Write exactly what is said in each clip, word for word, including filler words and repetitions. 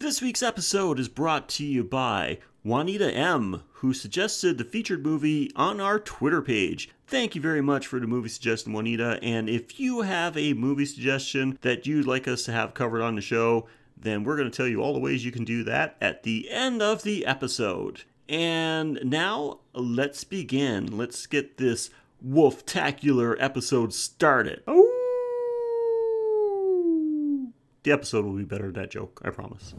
This week's episode is brought to you by Juanita M., who suggested the featured movie on our Twitter page. Thank you very much for the movie suggestion, Juanita, and if you have a movie suggestion that you'd like us to have covered on the show, then we're going to tell you all the ways you can do that at the end of the episode. And now, let's begin. Let's get this wolf-tacular episode started. Oh! The episode will be better than that joke, I promise.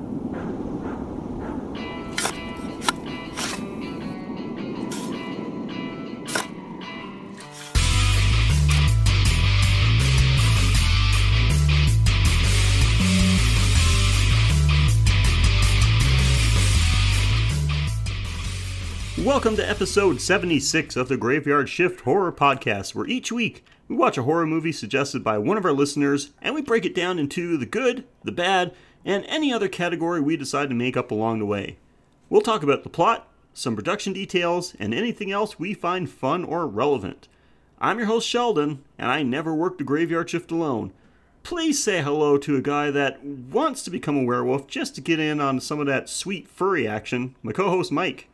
Welcome to episode seventy-six of the Graveyard Shift Horror Podcast, where each week we watch a horror movie suggested by one of our listeners, and we break it down into the good, the bad, and any other category we decide to make up along the way. We'll talk about the plot, some production details, and anything else we find fun or relevant. I'm your host Sheldon, and I never work the Graveyard Shift alone. Please say hello to a guy that wants to become a werewolf just to get in on some of that sweet furry action, my co-host Mike.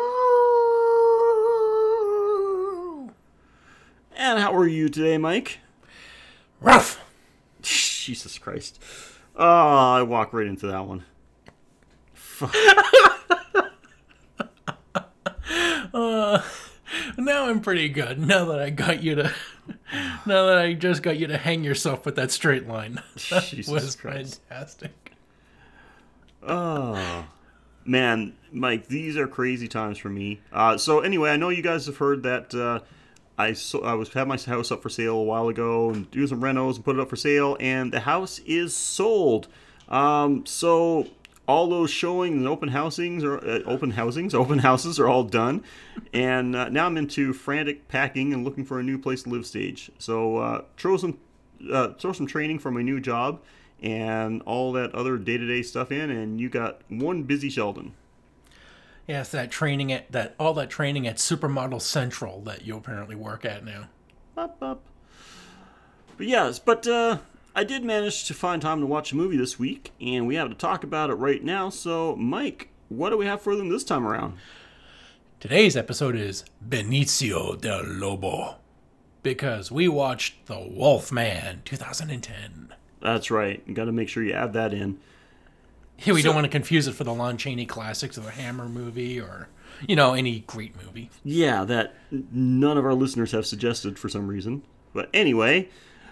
And how are you today, Mike? Rough! Jesus Christ. Oh, I walk right into that one. Fuck. uh, now I'm pretty good. Now that I got you to... Now that I just got you to hang yourself with that straight line. That Jesus was Christ. fantastic. Oh, man, Mike, these are crazy times for me. Uh, so anyway, I know you guys have heard that... Uh, I, so, I was had my house up for sale a while ago and do some renos and put it up for sale, and the house is sold. Um, so all those showings and open housings or uh, open housings, open houses are all done, and uh, now I'm into frantic packing and looking for a new place to live stage. So uh, throw some uh, throw some training for my new job and all that other day-to-day stuff in, and you got one busy Sheldon. Yes, that training at that all that training at Supermodel Central that you apparently work at now. Up, up. But yes, but uh, I did manage to find time to watch a movie this week, and we have to talk about it right now. So, Mike, what do we have for them this time around? Today's episode is Benicio del Lobo, because we watched The Wolfman twenty ten. That's right. You got to make sure you add that in. Yeah, we so, don't want to confuse it for the Lon Chaney Classics or the Hammer movie or, you know, any great movie. Yeah, that none of our listeners have suggested for some reason. But anyway,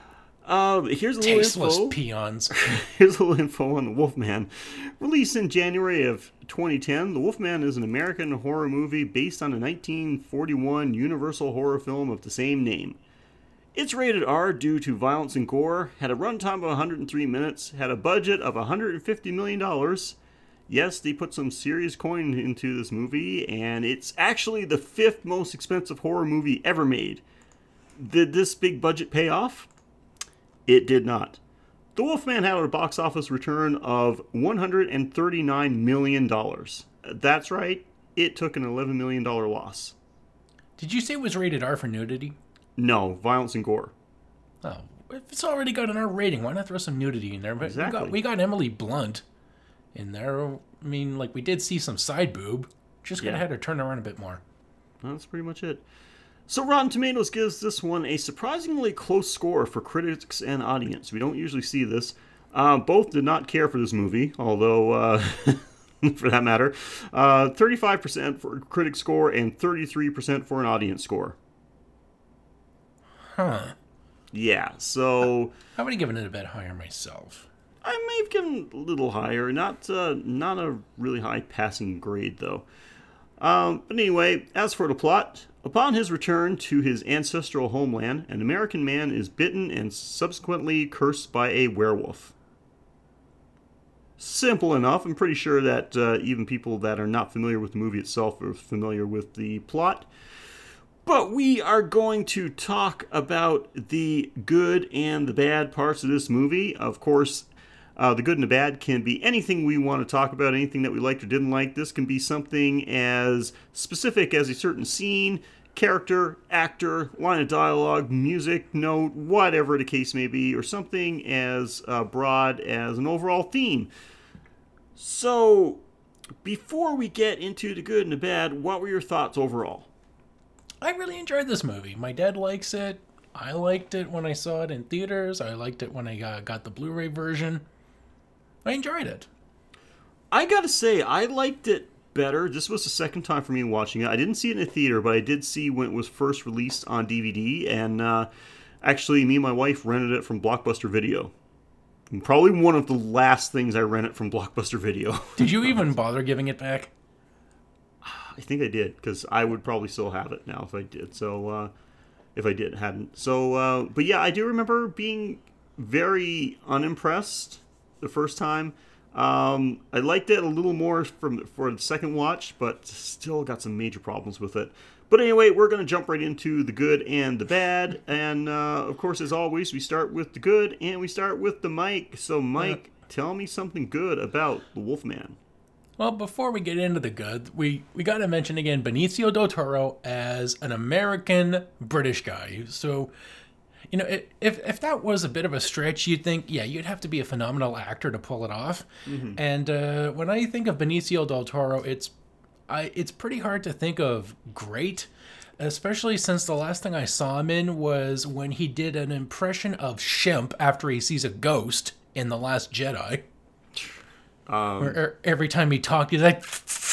uh, here's a little Tasteless info. peons. Here's a little info on The Wolfman. Released in January of twenty ten, The Wolfman is an American horror movie based on a nineteen forty-one Universal horror film of the same name. It's rated R due to violence and gore, had a runtime of one hundred three minutes, had a budget of one hundred fifty million dollars. Yes, they put some serious coin into this movie, and it's actually the fifth most expensive horror movie ever made. Did this big budget pay off? It did not. The Wolfman had a box office return of one hundred thirty-nine million dollars. That's right, it took an eleven million dollars loss. Did you say it was rated R for nudity? No, violence and gore. Oh, if it's already got an R rating, why not throw some nudity in there? But exactly. We got, we got Emily Blunt in there. I mean, like, we did see some side boob. Just gonna Yeah. have her turn around a bit more. That's pretty much it. So Rotten Tomatoes gives this one a surprisingly close score for critics and audience. We don't usually see this. Uh, both did not care for this movie, although, uh, for that matter, uh, thirty-five percent for critic score and thirty-three percent for an audience score. Huh. Yeah, so... I would have given it a bit higher myself. I may have given a little higher. Not uh, not a really high passing grade, though. Um, but anyway, as for the plot, upon his return to his ancestral homeland, an American man is bitten and subsequently cursed by a werewolf. Simple enough. I'm pretty sure that uh, even people that are not familiar with the movie itself are familiar with the plot. But we are going to talk about the good and the bad parts of this movie. Of course, uh, the good and the bad can be anything we want to talk about, anything that we liked or didn't like. This can be something as specific as a certain scene, character, actor, line of dialogue, music, note, whatever the case may be, or something as uh, broad as an overall theme. So, before we get into the good and the bad, what were your thoughts overall? I really enjoyed this movie. My dad likes it. I liked it when I saw it in theaters. I liked it when I got, got the Blu-ray version. I enjoyed it. I gotta say, I liked it better. This was the second time for me watching it. I didn't see it in a theater, but I did see when it was first released on D V D, and uh, actually, me and my wife rented it from Blockbuster Video. Probably one of the last things I rented from Blockbuster Video. Did you even bother giving it back? I think I did, because I would probably still have it now if I did. So, uh, if I did, hadn't. So, uh, but yeah, I do remember being very unimpressed the first time. Um, I liked it a little more from for the second watch, but still got some major problems with it. But anyway, we're going to jump right into the good and the bad. And, uh, of course, as always, we start with the good, and we start with the Mike. So, Mike, uh, tell me something good about The Wolfman. Well, before we get into the good, we, we got to mention again Benicio del Toro as an American British guy. So, you know, if if that was a bit of a stretch, you'd think, yeah, you'd have to be a phenomenal actor to pull it off. Mm-hmm. And uh, when I think of Benicio del Toro, it's I it's pretty hard to think of great, especially since the last thing I saw him in was when he did an impression of Shemp after he sees a ghost in The Last Jedi. Um, Where every time he talked, he's like,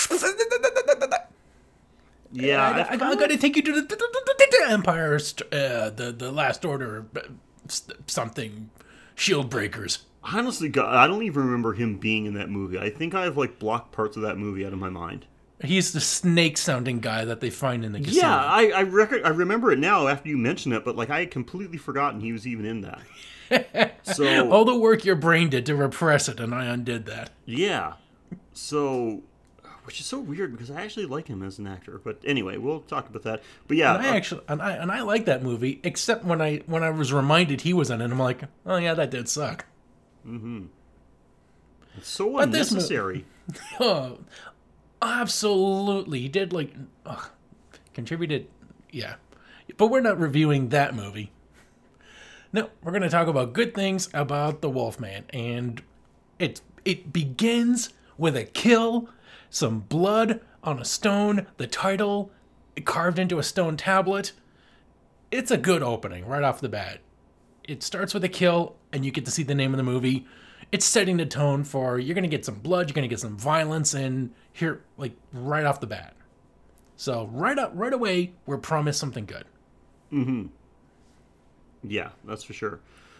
yeah, I, I, I got to take you to the, the, the, the Empire, uh, the the Last Order, something, Shield Breakers. Honestly, God, I don't even remember him being in that movie. I think I've like blocked parts of that movie out of my mind. He's the snake-sounding guy that they find in the casino. Yeah, I I, rec- I remember it now after you mention it, but like I had completely forgotten he was even in that. So all the work your brain did to repress it, and I undid that. Yeah. So, which is so weird because I actually like him as an actor. But anyway, we'll talk about that. But yeah, and I uh, actually and I and I like that movie, except when I when I was reminded he was in it, I'm like, oh yeah, that did suck. Mm-hmm. It's so but unnecessary. This mo- oh, absolutely, he did like oh, contributed. Yeah, but we're not reviewing that movie. No, we're going to talk about good things about the Wolfman, and it it begins with a kill, some blood on a stone, the title carved into a stone tablet. It's a good opening right off the bat. It starts with a kill, and you get to see the name of the movie. It's setting the tone for you're going to get some blood, you're going to get some violence, and here, like right off the bat. So right up, right away, we're promised something good. Mm-hmm. Yeah, that's for sure.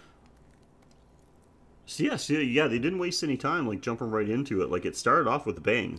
So yeah, so yeah, they didn't waste any time, like jumping right into it. Like it started off with a bang.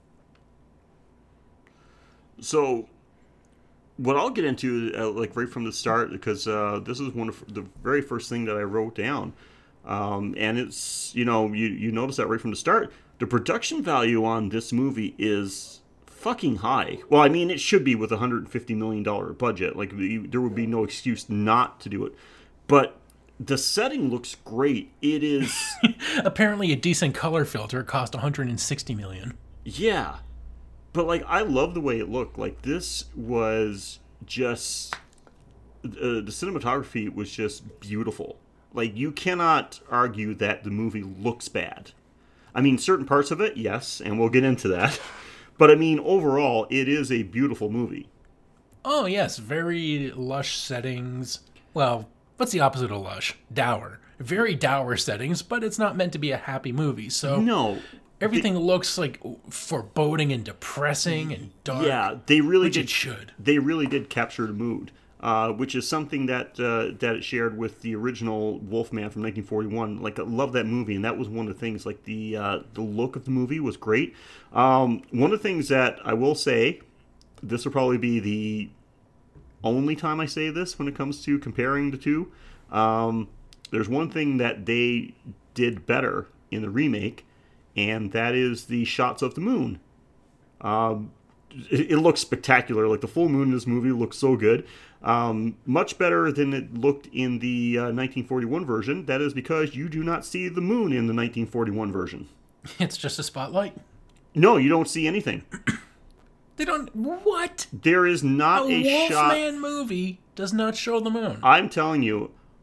So, what I'll get into, uh, like right from the start, because uh, this is one of the very first thing that I wrote down, um, and it's you know you you notice that right from the start, the production value on this movie is fucking high. Well, I mean, it should be with a one hundred fifty million dollars budget. Like, there would be no excuse not to do it. But the setting looks great. It is... Apparently a decent color filter cost one hundred sixty million dollars. Yeah. But, like, I love the way it looked. Like, this was just... Uh, the cinematography was just beautiful. Like, you cannot argue that the movie looks bad. I mean, certain parts of it, yes, and we'll get into that. But, I mean, overall, it is a beautiful movie. Oh, yes. Very lush settings. Well, what's the opposite of lush? Dour. Very dour settings, but it's not meant to be a happy movie. So no, everything they, looks, like, foreboding and depressing and dark. Yeah, they really which did. it should. They really did capture the mood, uh, which is something that uh, that it shared with the original Wolfman from nineteen forty-one. Like, I love that movie, and that was one of the things. Like, the uh, the look of the movie was great. Um, one of the things that I will say, this will probably be the only time I say this when it comes to comparing the two. Um, there's one thing that they did better in the remake, and that is the shots of the moon. Um, it, it looks spectacular. Like, the full moon in this movie looks so good. Um, much better than it looked in the uh, nineteen forty-one version. That is because you do not see the moon in the nineteen forty-one version. It's just a spotlight? No, you don't see anything. They don't... What? There is not a, a shot... A Wolfman movie does not show the moon. I'm telling you,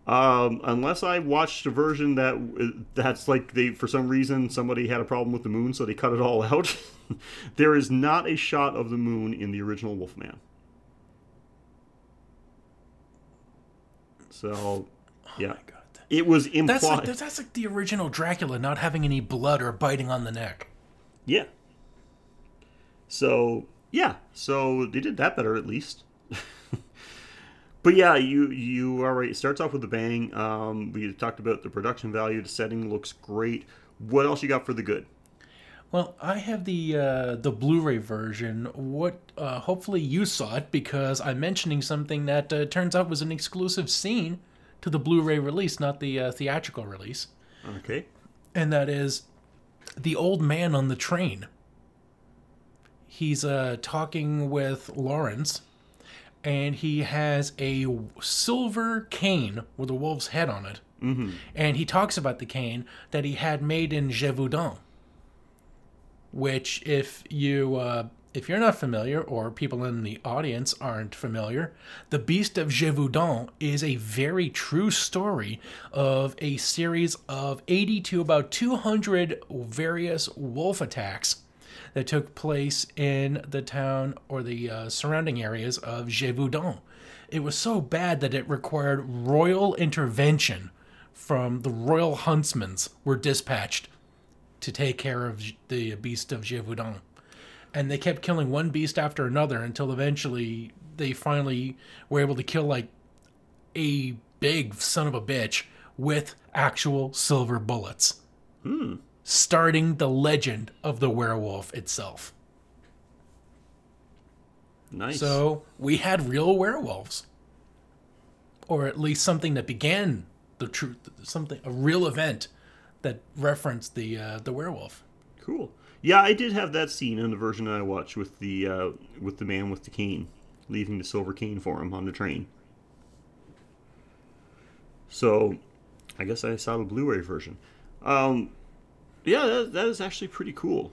Um, unless I watched a version that that's like they for some reason somebody had a problem with the moon, so they cut it all out. There is not a shot of the moon in the original Wolfman. So, yeah, Oh my God. it was implied. That's like, that's like the original Dracula not having any blood or biting on the neck. Yeah. So yeah, so they did that better at least. But yeah, you you are right. It starts off with a bang. Um, we talked about the production value. The setting looks great. What else you got for the good? Well, I have the uh, the Blu-ray version. What? Uh, hopefully you saw it because I'm mentioning something that uh, turns out was an exclusive scene to the Blu-ray release, not the uh, theatrical release. Okay. And that is the old man on the train. He's uh, talking with Lawrence, and he has a silver cane with a wolf's head on it. Mm-hmm. And he talks about the cane that he had made in Gévaudan, which, if you uh, if you're not familiar, or people in the audience aren't familiar, the Beast of Gévaudan is a very true story of a series of eighty to about two hundred various wolf attacks that took place in the town or the uh, surrounding areas of Gévaudan. It was so bad that it required royal intervention from the royal huntsmen were dispatched to take care of the Beast of Gévaudan. And they kept killing one beast after another until eventually they finally were able to kill like a big son of a bitch with actual silver bullets. Hmm. Starting the legend of the werewolf itself. Nice. So we had real werewolves. Or at least something that began the truth, something, a real event that referenced the uh, the werewolf. Cool. Yeah, I did have that scene in the version that I watched with the uh, with the man with the cane, leaving the silver cane for him on the train. So, I guess I saw the Blu-ray version. Um, yeah, that, that is actually pretty cool.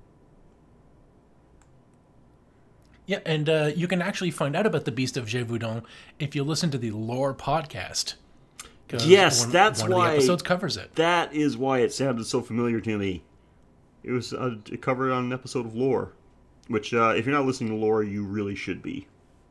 Yeah, and uh, you can actually find out about the Beast of Gévaudan if you listen to the Lore podcast. 'Cause Yes, one, that's one why. of the episodes covers it. That is why it sounded so familiar to me. It was uh, it covered on an episode of Lore, which uh, if you're not listening to Lore, you really should be.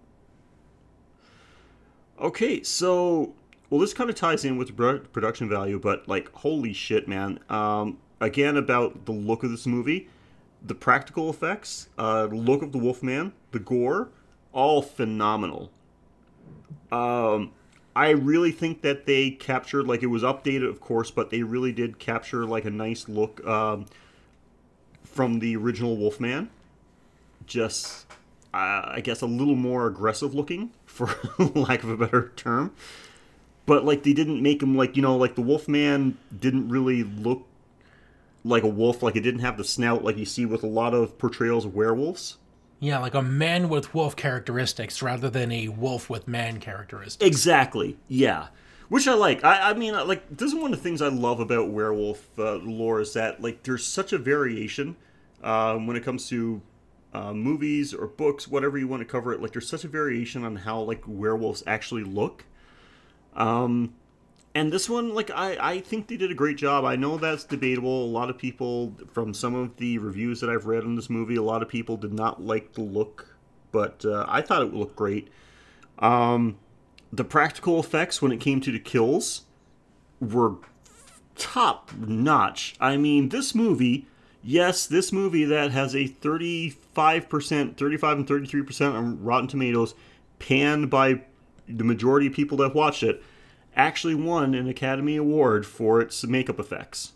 Okay, so well, this kind of ties in with the pro- production value, but like, holy shit, man! Um, again, about the look of this movie, the practical effects, uh, the look of the Wolfman, the gore, all phenomenal. Um. I really think that they captured, like, it was updated, of course, but they really did capture, like, a nice look um, from the original Wolfman. Just, uh, I guess, a little more aggressive looking, for lack of a better term. But, like, they didn't make him, like, you know, like, the Wolfman didn't really look like a wolf. Like, it didn't have the snout like you see with a lot of portrayals of werewolves. Yeah, like a man with wolf characteristics rather than a wolf with man characteristics. Exactly, yeah. Which I like. I, I mean, like, this is one of the things I love about werewolf uh, lore is that, like, there's such a variation uh, when it comes to uh, movies or books, whatever you want to cover it. Like, there's such a variation on how, like, werewolves actually look. Um, and this one, like, I, I think they did a great job. I know that's debatable. A lot of people, from some of the reviews that I've read on this movie, a lot of people did not like the look, but uh, I thought it looked great. Um, the practical effects when it came to the kills were top notch. I mean, this movie, yes, this movie that has a thirty-five percent, thirty-five and thirty-three percent on Rotten Tomatoes, panned by the majority of people that watched it, actually won an Academy Award for its makeup effects.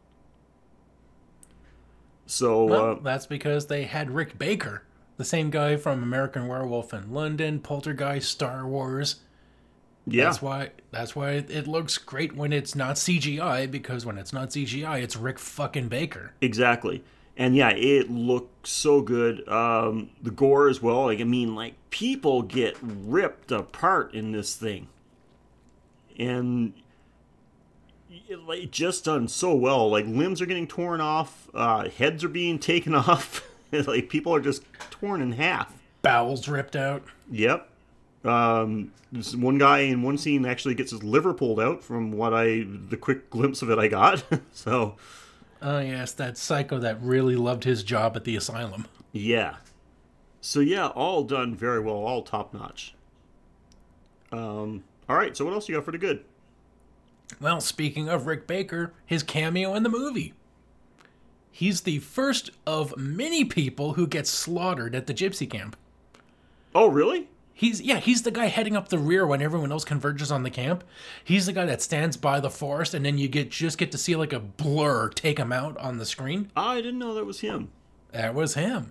So, Well, uh, that's because they had Rick Baker, the same guy from American Werewolf in London, Poltergeist, Star Wars. yeah, That's why that's why it looks great when it's not C G I, because when it's not C G I, it's Rick fucking Baker. exactly. And yeah, it looked so good. Um, the gore as well. Like, I mean, like, people get ripped apart in this thing. And it, like, just done so well. Like, limbs are getting torn off, uh, heads are being taken off. Like, people are just torn in half. Bowels ripped out. Yep. Um, this one guy in one scene actually gets his liver pulled out from what I, the quick glimpse of it I got. So, Oh, yes, that psycho that really loved his job at the asylum. yeah. So, yeah, all done very well, all top notch. Um, all right, so what else you got for the good? Well, speaking of Rick Baker, his cameo in the movie. He's the first of many people who get slaughtered at the gypsy camp. Oh, really? He's yeah, he's the guy heading up the rear when everyone else converges on the camp. He's the guy that stands by the forest, and then you get just get to see like a blur take him out on the screen. I didn't know that was him. That was him.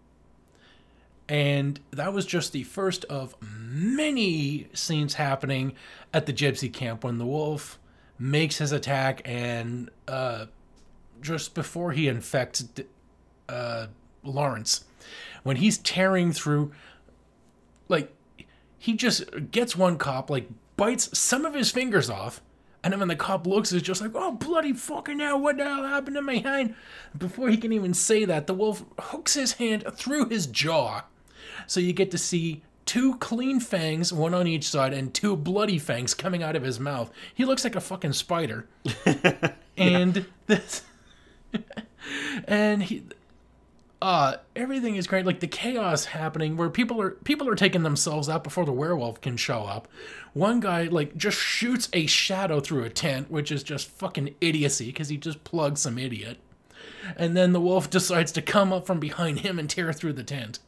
And that was just the first of many scenes happening at the gypsy camp when the wolf makes his attack, and uh, just before he infects uh, Lawrence, when he's tearing through, like, he just gets one cop, like, bites some of his fingers off, and then when the cop looks, it's just like, oh, bloody fucking hell, what the hell happened to my hand? Before he can even say that, the wolf hooks his hand through his jaw. So you get to see two clean fangs, one on each side, and two bloody fangs coming out of his mouth. He looks like a fucking spider. And this... and he... Uh, everything is great. Like, the chaos happening where people are people are taking themselves out before the werewolf can show up. One guy, like, just shoots a shadow through a tent, which is just fucking idiocy because he just plugged some idiot. And then the wolf decides to come up from behind him and tear through the tent.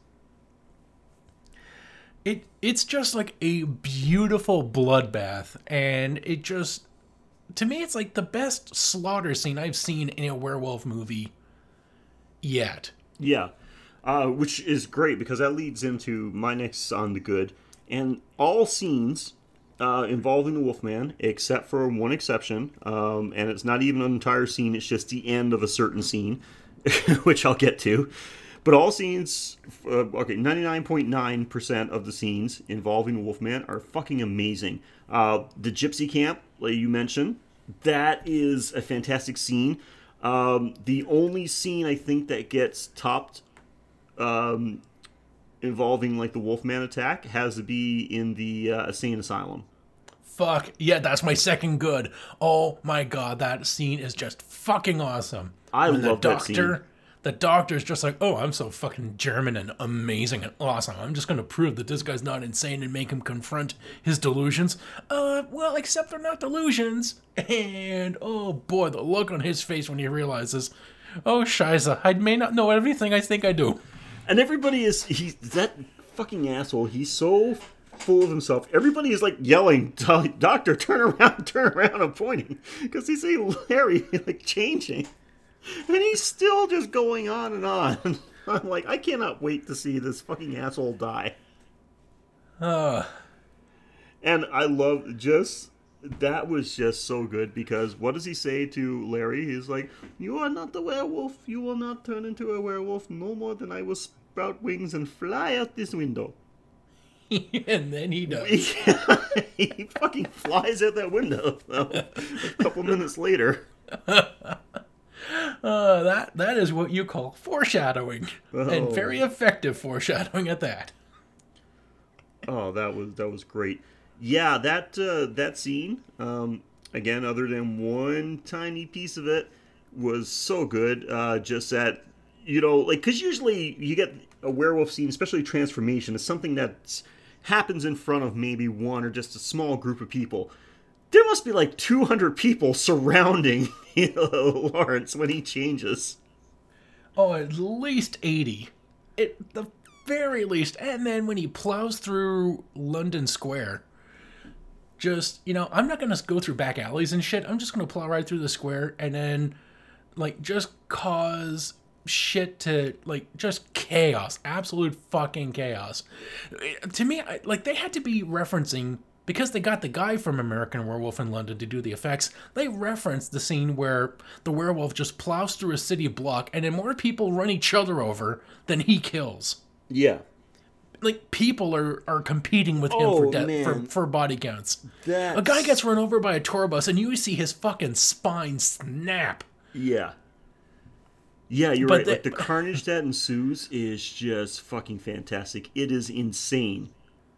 It It's just like a beautiful bloodbath, and it just... To me, it's like the best slaughter scene I've seen in a werewolf movie yet. Yeah, uh, which is great because that leads into my next on the good. And all scenes uh, involving the Wolfman, except for one exception, um, and it's not even an entire scene, it's just the end of a certain scene, which I'll get to. But all scenes, uh, okay, ninety-nine point nine percent of the scenes involving the Wolfman are fucking amazing. Uh, the Gypsy Camp, like you mentioned, that is a fantastic scene. Um, the only scene I think that gets topped um, involving like the Wolfman attack has to be in the uh, insane asylum. Fuck, yeah, that's my second good. Oh my god, that scene is just fucking awesome. I when love the that doctor, scene. The doctor's just like, oh, I'm so fucking German and amazing and awesome. I'm just gonna prove that this guy's not insane and make him confront his delusions. Uh, well, except they're not delusions. And, oh boy, the look on his face when he realizes, oh, Shiza, I may not know everything I think I do. And everybody is, he's, that fucking asshole, he's so full of himself. Everybody is like yelling, doctor, turn around, turn around, I'm pointing. Because they see Larry like changing. And he's still just going on and on. I'm like, I cannot wait to see this fucking asshole die. Uh. And I love just, that was just so good because what does he say to Larry? He's like, you are not the werewolf. You will not turn into a werewolf no more than I will sprout wings and fly out this window. And then he does. He fucking flies out that window though, a couple minutes later. Uh, that that is what you call foreshadowing, oh. And very effective foreshadowing at that. Oh, that was that was great. Yeah, that uh, that scene, um, again, other than one tiny piece of it, was so good. Uh, just that, you know, like, because usually you get a werewolf scene, especially transformation, is something that happens in front of maybe one or just a small group of people. There must be like two hundred people surrounding you know, Lawrence when he changes. Oh, at least eighty. At the very least. And then when he plows through London Square, just, you know, I'm not going to go through back alleys and shit. I'm just going to plow right through the square and then, like, just cause shit to, like, just chaos. Absolute fucking chaos. To me, I, like, they had to be referencing... Because they got the guy from American Werewolf in London to do the effects, they referenced the scene where the werewolf just plows through a city block and then more people run each other over than he kills. Yeah. Like, people are, are competing with him oh, for, de- for for body counts. That's... A guy gets run over by a tour bus and you see his fucking spine snap. Yeah. Yeah, you're but right. The... Like, the carnage that ensues is just fucking fantastic. It is insane.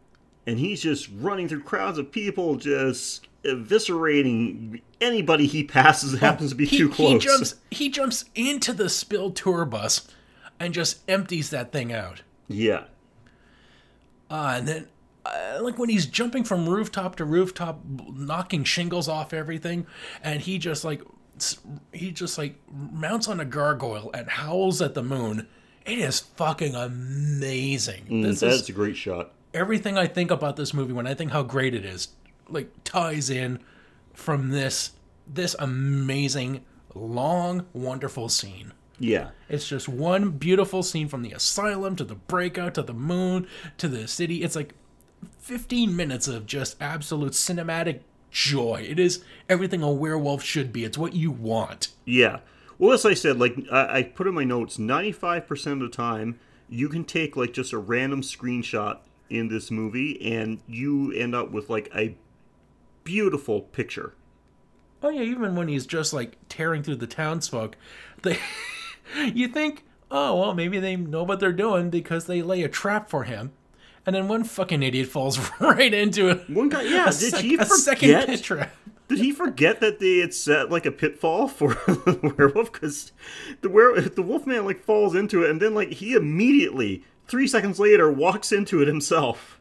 and he's just running through crowds of people, just eviscerating anybody he passes that happens to be he, too close. He jumps, he jumps into the spilled tour bus and just empties that thing out. Yeah. Uh, and then, uh, like when he's jumping from rooftop to rooftop, knocking shingles off everything, and he just like, he just like mounts on a gargoyle and howls at the moon. It is fucking amazing. Mm, this that's is a great shot. Everything I think about this movie when I think how great it is, like ties in from this this amazing, long, wonderful scene. Yeah. It's just one beautiful scene from the asylum to the breakout to the moon to the city. It's like fifteen minutes of just absolute cinematic joy. It is everything a werewolf should be. It's what you want. Yeah. Well, as I said, like I, I put in my notes, ninety-five percent of the time you can take like just a random screenshot in this movie and you end up with like a beautiful picture. Oh yeah, even when he's just like tearing through the townsfolk, they you think, oh well, maybe they know what they're doing because they lay a trap for him, and then one fucking idiot falls right into it. One guy, yeah, a did sec- he a forget? second pit trap? Did he forget that they had set like a pitfall for the werewolf? Because the were the Wolfman like falls into it, and then like he immediately three seconds later walks into it himself.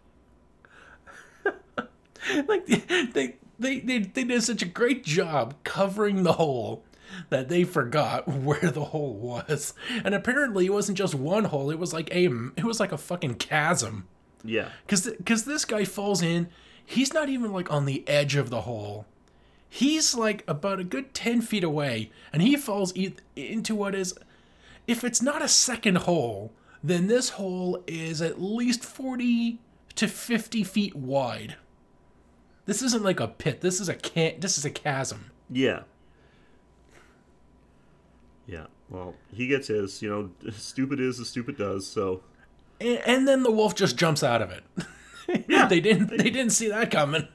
Like they, they they they did such a great job covering the hole that they forgot where the hole was, and apparently it wasn't just one hole. It was like a it was like a fucking chasm. Yeah, because because this guy falls in. He's not even like on the edge of the hole. He's like about a good ten feet away, and he falls e- into what is, if it's not a second hole, then this hole is at least forty to fifty feet wide. This isn't like a pit. This is a can- This is a chasm. yeah, yeah. Well, he gets his. You know, stupid is as stupid does. So, And, and then the wolf just jumps out of it. Yeah, they didn't. They didn't see that coming.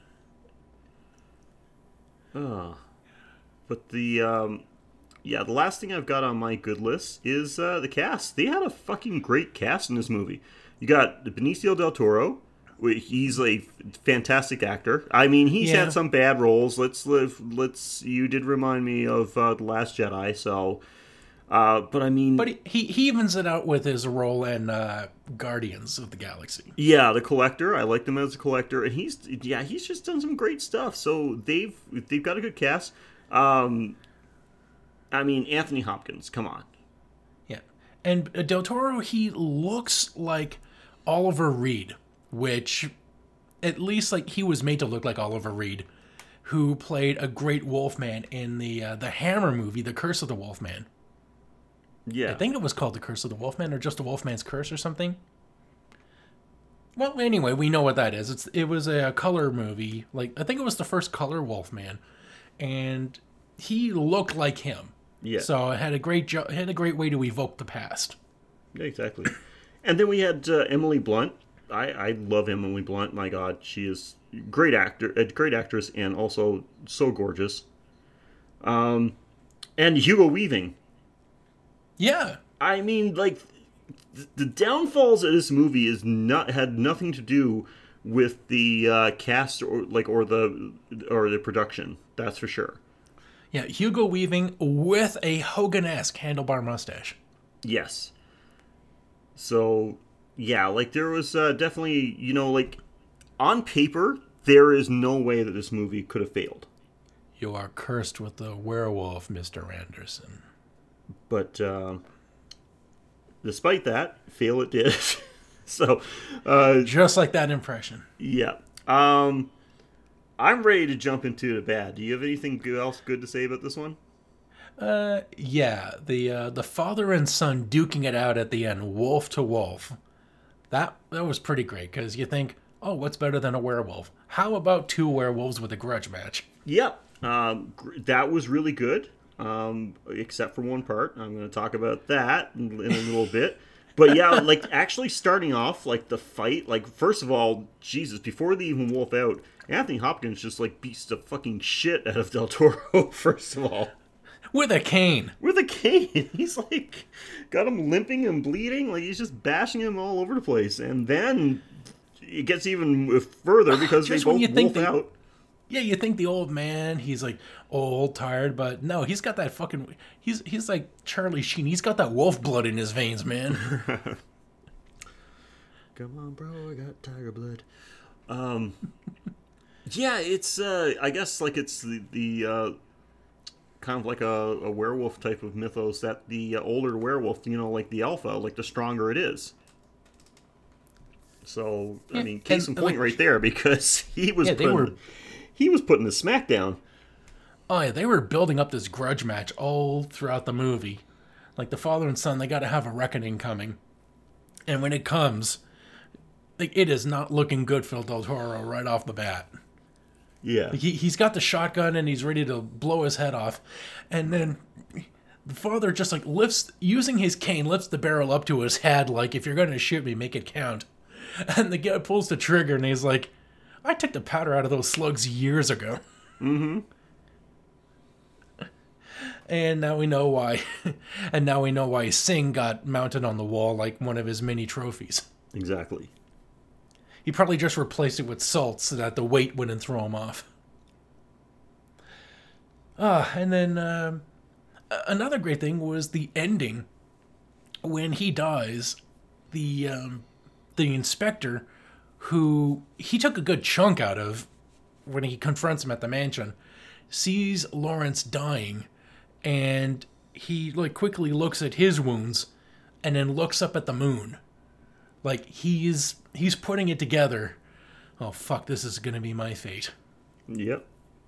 Uh, but the, um, yeah, the last thing I've got on my good list is uh, the cast. They had a fucking great cast in this movie. You got Benicio del Toro. He's a fantastic actor. I mean, he's Yeah. had some bad roles. Let's live. Let's. You did remind me of uh, The Last Jedi. So, uh, but I mean, But he, he, he evens it out with his role in uh, Guardians of the Galaxy. yeah, the Collector. I liked him as a Collector, and he's yeah, he's just done some great stuff. So they've they've got a good cast. Um, I mean, Anthony Hopkins. Come on. Yeah. And Del Toro, he looks like Oliver Reed, which at least like he was made to look like Oliver Reed, who played a great Wolfman in the uh, the Hammer movie, The Curse of the Wolfman. Yeah, I think it was called The Curse of the Wolfman, or just The Wolfman's Curse or something. Well, anyway, we know what that is. It's it was a color movie. Like I think it was the first color Wolfman, and he looked like him. Yeah. So it had a great jo- had a great way to evoke the past. Yeah, exactly. And then we had uh, Emily Blunt. I, I love Emily Blunt. My God, she is great actor, a great actress, and also so gorgeous. Um, and Hugo Weaving. Yeah. I mean, like th- the downfalls of this movie is not had nothing to do with the uh, cast or like or the or the production. That's for sure. Yeah, Hugo Weaving with a Hogan-esque handlebar mustache. Yes. So, yeah, like there was uh, definitely, you know, like on paper, there is no way that this movie could have failed. You are cursed with the werewolf, Mister Anderson. But um, despite that, fail it did. So, uh, Just like that impression. yeah. Um, I'm ready to jump into the bad. Do you have anything else good to say about this one? Uh, yeah, the uh, the father and son duking it out at the end, wolf to wolf. That that was pretty great because you think, oh, what's better than a werewolf? How about two werewolves with a grudge match? Yeah, um, gr- that was really good, um, except for one part. I'm going to talk about that in, in a little bit. But yeah, like actually starting off, like the fight, like first of all, Jesus, before they even wolf out, Anthony Hopkins just like beats the fucking shit out of Del Toro, first of all. With a cane. With a cane. He's like, got him limping and bleeding. Like, he's just bashing him all over the place. And then it gets even further because they Just when both you think wolf they- out. Yeah, you think the old man, he's like old, tired, but no, he's got that fucking. He's he's like Charlie Sheen. He's got that wolf blood in his veins, man. Come on, bro, I got tiger blood. Um, yeah, it's uh, I guess like it's the the uh, kind of like a, a werewolf type of mythos that the uh, older werewolf, you know, like the alpha, like the stronger it is. So I Yeah, mean, case and, in point, like- right there, because he was Yeah, they putting, were- he was putting the smack down. Oh yeah, they were building up this grudge match all throughout the movie. Like the father and son, they got to have a reckoning coming, and when it comes, like it is not looking good for Del Toro right off the bat. Yeah, He he's got the shotgun and he's ready to blow his head off, and then the father just like lifts using his cane, lifts the barrel up to his head like, if you're going to shoot me, make it count. And the guy pulls the trigger and he's like, I took the powder out of those slugs years ago. mm-hmm. And now we know why. And now we know why Singh got mounted on the wall like one of his mini trophies. Exactly. He probably just replaced it with salt so that the weight wouldn't throw him off. Ah, and then um, a- another great thing was the ending. When he dies, the um, the inspector, who he took a good chunk out of when he confronts him at the mansion, sees Lawrence dying, and he like quickly looks at his wounds, and then looks up at the moon, like he's he's putting it together. Oh fuck! This is gonna be my fate. Yep.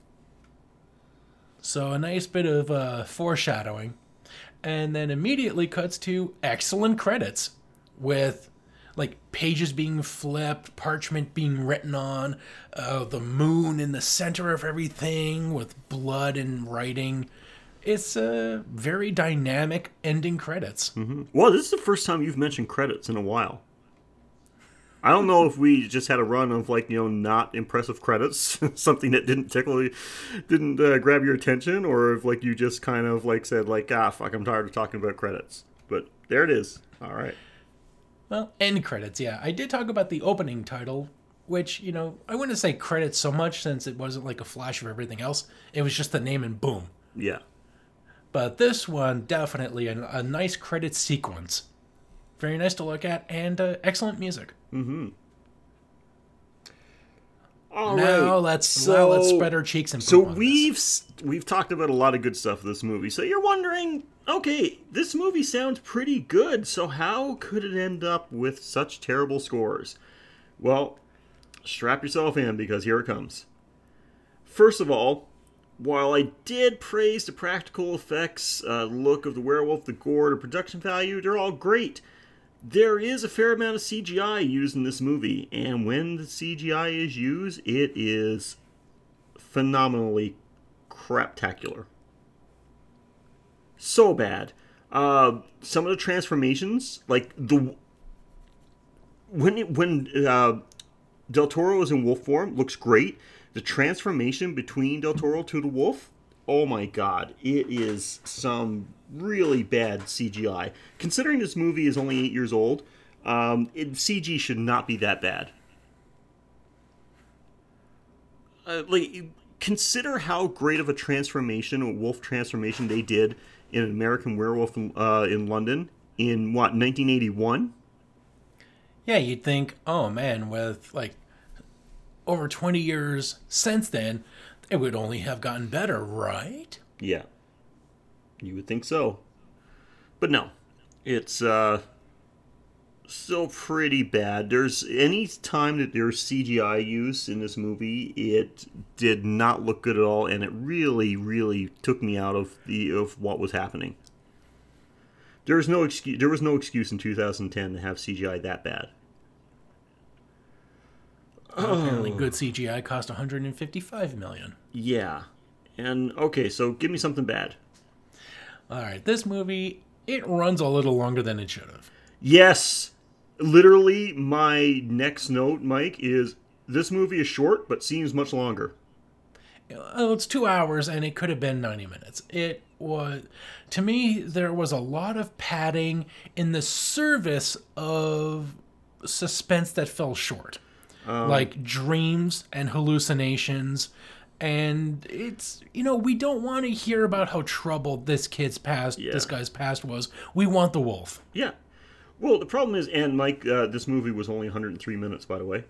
So a nice bit of uh, foreshadowing, and then immediately cuts to excellent credits with like pages being flipped, parchment being written on, uh, the moon in the center of everything with blood and writing. It's a very dynamic ending credits. Mm-hmm. Well, this is the first time you've mentioned credits in a while. I don't know if we just had a run of like, you know, not impressive credits, something that didn't tickle you, didn't uh, grab your attention, or if like you just kind of like said like, ah, fuck, I'm tired of talking about credits. But there it is. All right. Well, end credits, yeah. I did talk about the opening title, which, you know, I wouldn't say credits so much since it wasn't like a flash of everything else. It was just the name and boom. Yeah. But this one, definitely a, a nice credit sequence. Very nice to look at, and uh, excellent music. Mm-hmm. All now right. let's So- now let's spread our cheeks and So poop on we've this. s- we've talked about a lot of good stuff in this movie. So you're wondering, okay, this movie sounds pretty good. So how could it end up with such terrible scores? Well, strap yourself in because here it comes. First of all, while I did praise the practical effects, uh, look of the werewolf, the gore, the production value, they're all great. There is a fair amount of C G I used in this movie, and when the C G I is used, it is phenomenally craptacular. So bad. Uh, some of the transformations, like the when it, when uh, Del Toro is in wolf form, looks great. The transformation between Del Toro to the wolf, oh my god, it is some really bad C G I. Considering this movie is only eight years old, um, it, C G should not be that bad. Uh, like, consider how great of a transformation, a wolf transformation, they did in American Werewolf uh, in London in what nineteen eighty-one. Yeah, you'd think, oh man, with like over twenty years since then, it would only have gotten better, right? Yeah, you would think so, but no, it's uh, still pretty bad. There's any time that there's C G I use in this movie, it did not look good at all, and it really, really took me out of the of what was happening. There was no excuse. There was no excuse in two thousand ten to have C G I that bad. Apparently, good C G I cost one hundred fifty-five million. Yeah, and okay, so give me something bad. All right, this movie, it runs a little longer than it should have. Yes, literally, my next note, Mike, is this movie is short, but seems much longer. Oh, it's two hours, and it could have been ninety minutes. It was, to me, there was a lot of padding in the service of suspense that fell short. Um, like dreams and hallucinations. And it's, you know, we don't want to hear about how troubled this kid's past, Yeah. this guy's past was. We want the wolf. Yeah. Well, the problem is, and Mike, uh, this movie was only one hundred three minutes, by the way.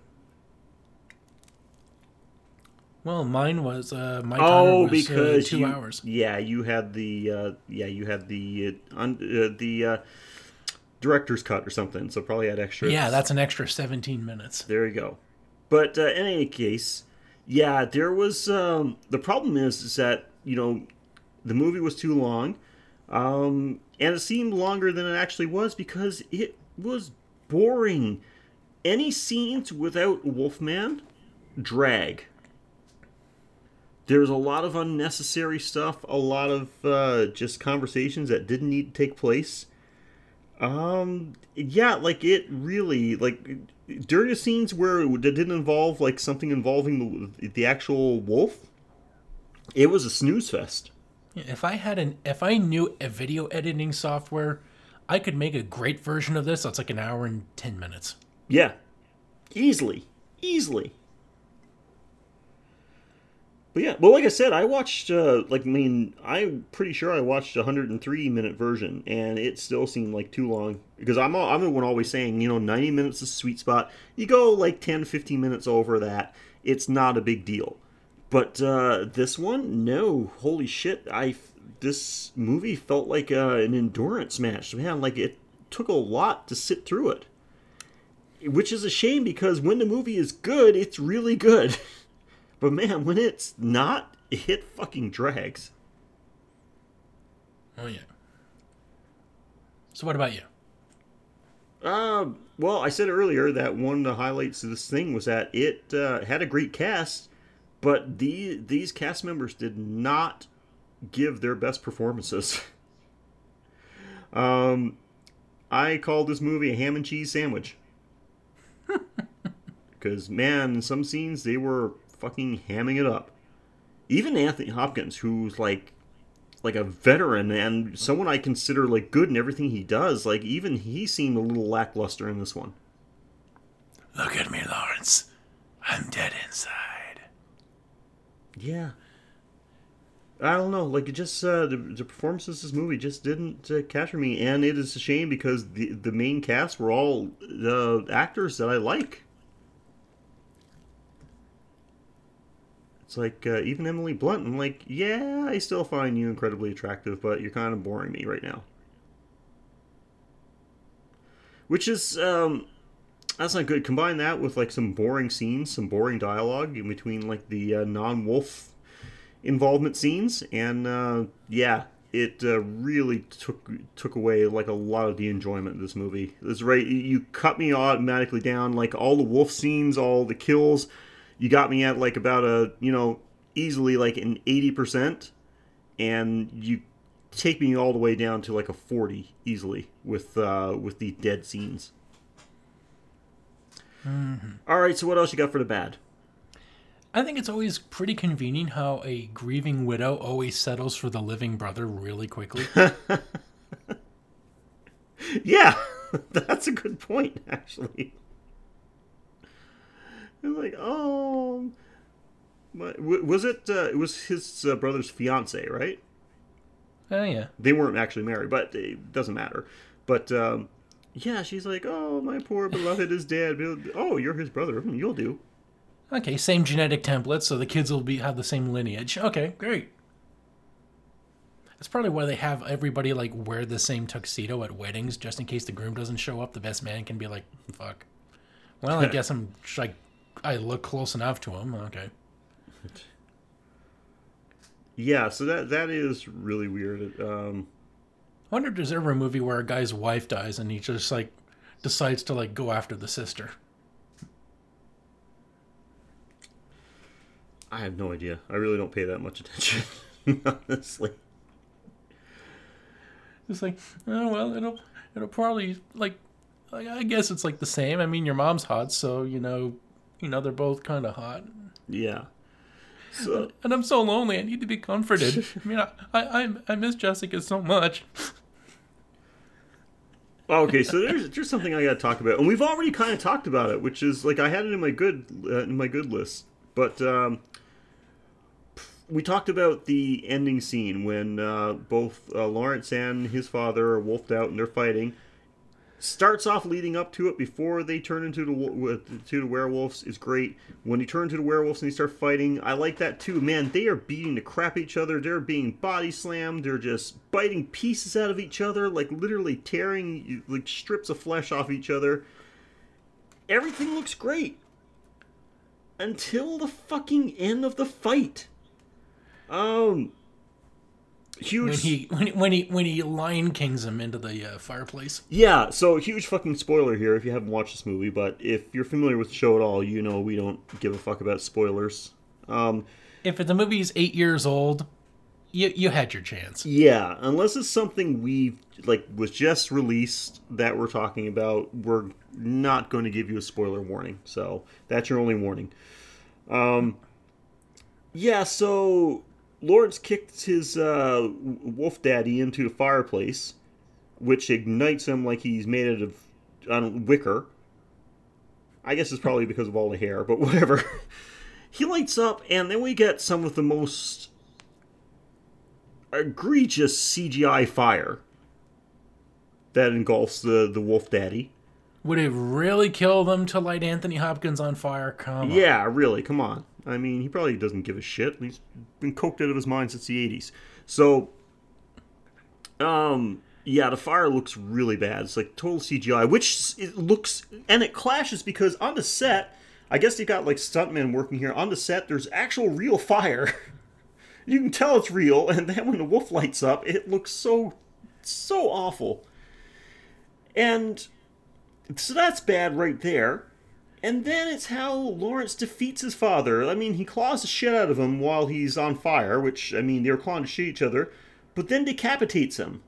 Well, mine was, uh, my timer Oh, was because uh, two you, hours. Yeah, you had the, uh, yeah, you had the, uh, un, uh, the uh, director's cut or something, so probably had extra. Yeah, that's an extra seventeen minutes. There you go. But uh, in any case, yeah, there was, um, the problem is, is that, you know, the movie was too long, um, and it seemed longer than it actually was because it was boring. Any scenes without Wolfman drag. There's a lot of unnecessary stuff, a lot of uh, just conversations that didn't need to take place. Um, yeah, like it really, like during the scenes where it didn't involve like something involving the, the actual wolf, it was a snooze fest. If I had an, if I knew a video editing software, I could make a great version of this. That's like an hour and ten minutes. Yeah, easily, easily. But yeah, well, like I said, I watched, uh, like, I mean, I'm pretty sure I watched a one hundred three minute version, and it still seemed like too long. Because I'm, I'm the one always saying, you know, ninety minutes is a sweet spot. You go like ten, fifteen minutes over that, it's not a big deal. But uh, this one, no, holy shit, I, this movie felt like uh, an endurance match. Man, like, it took a lot to sit through it. Which is a shame, because when the movie is good, it's really good. But man, when it's not, it fucking drags. Oh, yeah. So what about you? Uh, well, I said earlier that one of the highlights of this thing was that it uh, had a great cast, but the, these cast members did not give their best performances. um, I called this movie a ham and cheese sandwich. Because, man, in some scenes, they were fucking hamming it up. Even Anthony Hopkins, who's like like a veteran and someone I consider like good in everything he does, like even he seemed a little lackluster in this one. Look at me, Lawrence. I'm dead inside. Yeah. I don't know, like it just uh, the, the performances of this movie just didn't uh, capture me, and it is a shame because the the main cast were all uh, actors that I like. It's like, uh, even Emily Blunt, I'm like, yeah, I still find you incredibly attractive, but you're kind of boring me right now. Which is, um, that's not good. Combine that with, like, some boring scenes, some boring dialogue in between, like, the uh, non-wolf involvement scenes, and, uh, yeah, it uh, really took took away, like, a lot of the enjoyment of this movie. This right, you cut me automatically down, like, all the wolf scenes, all the kills. You got me at like about a, you know, easily like an eighty percent, and you take me all the way down to like a forty easily with uh, with the dead scenes. Mm-hmm. All right, so what else you got for the bad? I think it's always pretty convenient how a grieving widow always settles for the living brother really quickly. Yeah, that's a good point, actually. And like, oh, my, was it? Uh, it was his uh, brother's fiance, right? Oh yeah. They weren't actually married, but it doesn't matter. But um, yeah, she's like, oh, my poor beloved is dead. Oh, you're his brother. You'll do. Okay, same genetic template, so the kids will be have the same lineage. Okay, great. That's probably why they have everybody like wear the same tuxedo at weddings, just in case the groom doesn't show up. The best man can be like, fuck. Well, I guess I'm like. I look close enough to him. Okay. Yeah, so that that is really weird. Um, I wonder if there's ever a movie where a guy's wife dies and he just like decides to like go after the sister. I have no idea. I really don't pay that much attention, honestly. It's like, oh well, it'll it'll probably like, like I guess it's like the same. I mean, your mom's hot, so you know. You know, they're both kind of hot. Yeah. So, and I'm so lonely. I need to be comforted. I mean, I, I, I miss Jessica so much. Okay, so there's there's something I got to talk about, and we've already kind of talked about it, which is like I had it in my good uh, in my good list, but um, we talked about the ending scene when uh, both uh, Lawrence and his father are wolfed out and they're fighting. Starts off leading up to it before they turn into the to the werewolves is great. When they turn to the werewolves and they start fighting, I like that too. Man, they are beating the crap out of each other. They're being body slammed. They're just biting pieces out of each other, like literally tearing like strips of flesh off each other. Everything looks great until the fucking end of the fight. Um. Huge. When he when, when he when he Lion Kings him into the uh, fireplace. Yeah, so huge fucking spoiler here if you haven't watched this movie, but if you're familiar with the show at all, you know we don't give a fuck about spoilers. Um, if the movie's eight years old, you you had your chance. Yeah, unless it's something we like was just released that we're talking about, we're not going to give you a spoiler warning. So that's your only warning. Um, yeah, so Lawrence kicked his uh, wolf daddy into the fireplace, which ignites him like he's made out of I don't, wicker. I guess it's probably because of all the hair, but whatever. He lights up, and then we get some of the most egregious C G I fire that engulfs the, the wolf daddy. Would it really kill them to light Anthony Hopkins on fire? Come on. Yeah, really, come on. I mean, he probably doesn't give a shit. He's been coked out of his mind since the eighties. So, um, yeah, the fire looks really bad. It's like total C G I, which it looks, and it clashes because on the set, I guess they got like stuntmen working here. On the set, there's actual real fire. You can tell it's real, and then when the wolf lights up, it looks so, so awful. And so that's bad right there. And then it's how Lawrence defeats his father. I mean, he claws the shit out of him while he's on fire, which, I mean, they were clawing to shoot each other, but then decapitates him.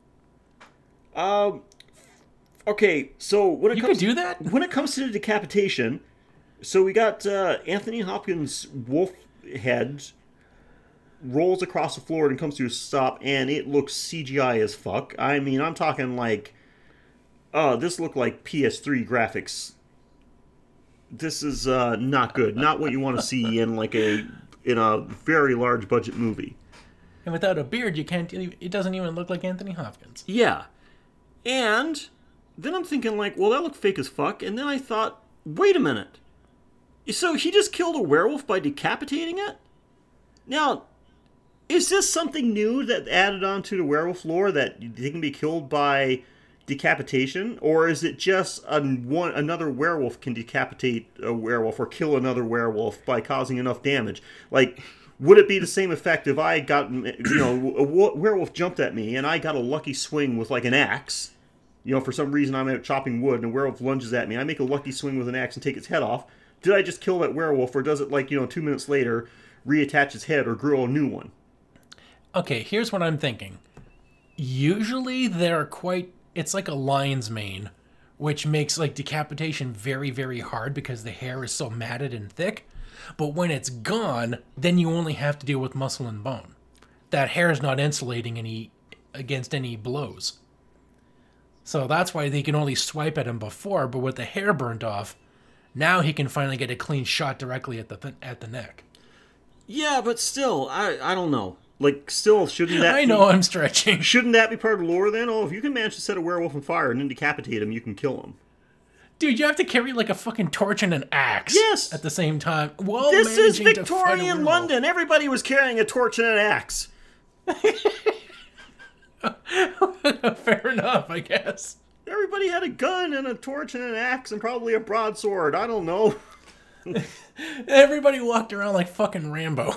Um, okay, so when it you comes could do that? When it comes to the decapitation, so we got uh, Anthony Hopkins' wolf head rolls across the floor and comes to a stop, and it looks C G I as fuck. I mean, I'm talking like, oh, this looked like P S three graphics. This is uh, not good. Not what you want to see in like a in a very large budget movie. And without a beard, you can't. It doesn't even look like Anthony Hopkins. Yeah, and then I'm thinking like, well, that looked fake as fuck. And then I thought, wait a minute. So he just killed a werewolf by decapitating it? Now, is this something new that added on to the werewolf lore that they can be killed by decapitation, or is it just a one another werewolf can decapitate a werewolf or kill another werewolf by causing enough damage? Like, would it be the same effect if I got, you know, a werewolf jumped at me and I got a lucky swing with like an axe? You know, for some reason I'm out chopping wood and a werewolf lunges at me. I make a lucky swing with an axe and take its head off. Did I just kill that werewolf, or does it, like, you know, two minutes later reattach its head or grow a new one? Okay, here's what I'm thinking. Usually they're quite... It's like a lion's mane, which makes, like, decapitation very, very hard because the hair is so matted and thick. But when it's gone, then you only have to deal with muscle and bone. That hair is not insulating any against any blows. So that's why they can only swipe at him before, but with the hair burnt off, now he can finally get a clean shot directly at the th- at the neck. Yeah, but still, I I don't know. Like, still, shouldn't that I be, know I'm stretching. Shouldn't that be part of the lore then? Oh, if you can manage to set a werewolf on fire and then decapitate him, you can kill him. Dude, you have to carry like a fucking torch and an axe. Yes. At the same time. While this is managing to fight a Victorian werewolf. London. Everybody was carrying a torch and an axe. Fair enough, I guess. Everybody had a gun and a torch and an axe and probably a broadsword. I don't know. Everybody walked around like fucking Rambo.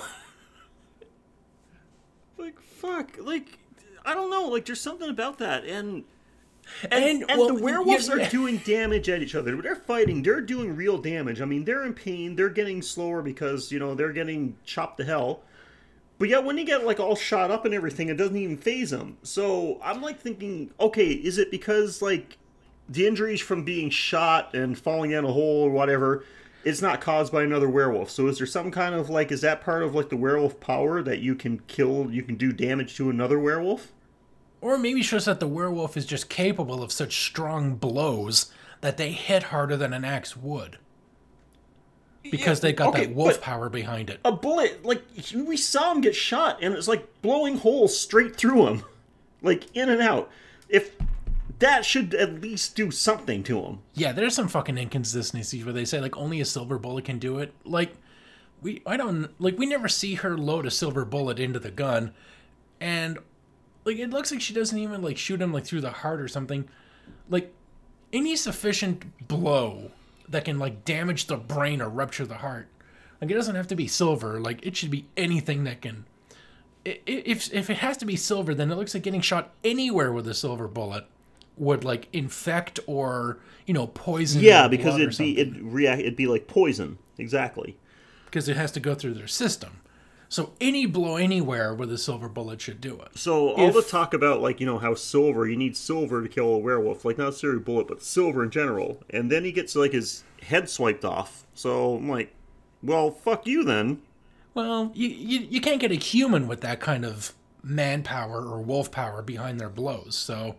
Like, fuck. Like, I don't know. Like, there's something about that. And and, And, and well, the werewolves yeah, yeah. are doing damage at each other. They're fighting. They're doing real damage. I mean, they're in pain. They're getting slower because, you know, they're getting chopped to hell. But yet, when they get, like, all shot up and everything, it doesn't even faze them. So, I'm, like, thinking, okay, is it because, like, the injuries from being shot and falling in a hole or whatever, it's not caused by another werewolf? So is there some kind of, like, is that part of, like, the werewolf power that you can kill, you can do damage to another werewolf? Or maybe it's just that the werewolf is just capable of such strong blows that they hit harder than an axe would. Because Yeah, they got okay, that wolf but power behind it. a bullet, like, we saw him get shot, and it's like blowing holes straight through him. Like, in and out. If that should at least do something to him. Yeah, there's some fucking inconsistencies where they say, like, only a silver bullet can do it. Like, we, I don't, like, we never see her load a silver bullet into the gun. And, like, it looks like she doesn't even, like, shoot him, like, through the heart or something. Like, any sufficient blow that can, like, damage the brain or rupture the heart. Like, it doesn't have to be silver. Like, it should be anything that can... If, if it has to be silver, then it looks like getting shot anywhere with a silver bullet would, like, infect or, you know, poison. Yeah, because it'd be, it'd, react, it'd be like poison. Exactly. Because it has to go through their system. So any blow anywhere with a silver bullet should do it. So all If- the talk about, like, you know, how silver, you need silver to kill a werewolf. Like, not necessarily a bullet, but silver in general. And then he gets, like, his head swiped off. So I'm like, well, fuck you then. Well, you, you, you can't get a human with that kind of manpower or wolf power behind their blows, so...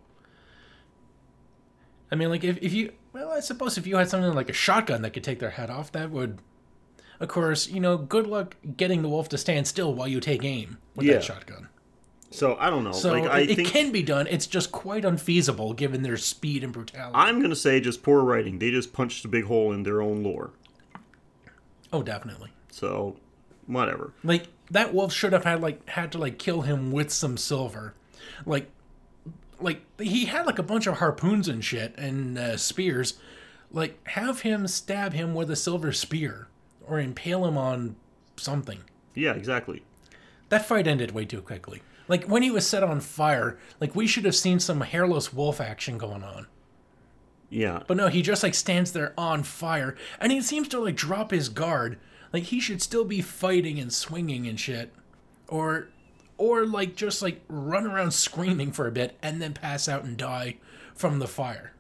I mean, like, if, if you... Well, I suppose if you had something like a shotgun that could take their head off, that would... Of course, you know, good luck getting the wolf to stand still while you take aim with Yeah. that shotgun. So I don't know. So like, I it, think it can be done, it's just quite unfeasible given their speed and brutality. I'm gonna say just poor writing. They just punched a big hole in their own lore. Oh, definitely. So, whatever. Like, that wolf should have had, like, had to, like, kill him with some silver. Like, like, he had, like, a bunch of harpoons and shit and uh, spears. Like, have him stab him with a silver spear. Or impale him on something. Yeah, exactly. That fight ended way too quickly. Like, when he was set on fire, like, we should have seen some hairless wolf action going on. Yeah. But no, he just, like, stands there on fire. And he seems to, like, drop his guard. Like, he should still be fighting and swinging and shit. Or, or like, just, like, run around screaming for a bit and then pass out and die from the fire.